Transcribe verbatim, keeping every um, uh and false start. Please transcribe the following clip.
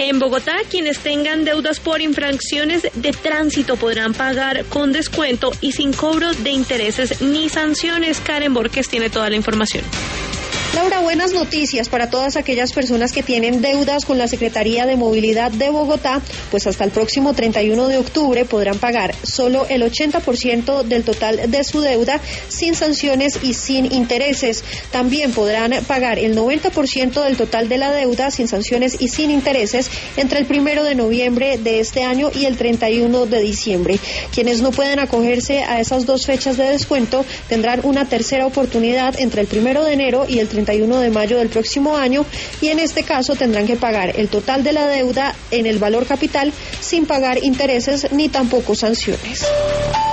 En Bogotá, quienes tengan deudas por infracciones de tránsito podrán pagar con descuento y sin cobro de intereses ni sanciones. Karen Borges tiene toda la información. Laura, buenas noticias para todas aquellas personas que tienen deudas con la Secretaría de Movilidad de Bogotá, pues hasta el próximo treinta y uno de octubre podrán pagar solo el ochenta por ciento del total de su deuda sin sanciones y sin intereses. También podrán pagar el noventa por ciento del total de la deuda sin sanciones y sin intereses entre el primero de noviembre de este año y el treinta y uno de diciembre. Quienes no pueden acogerse a esas dos fechas de descuento tendrán una tercera oportunidad entre el primero de enero y el treinta y uno de mayo del próximo año, y en este caso tendrán que pagar el total de la deuda en el valor capital sin pagar intereses ni tampoco sanciones.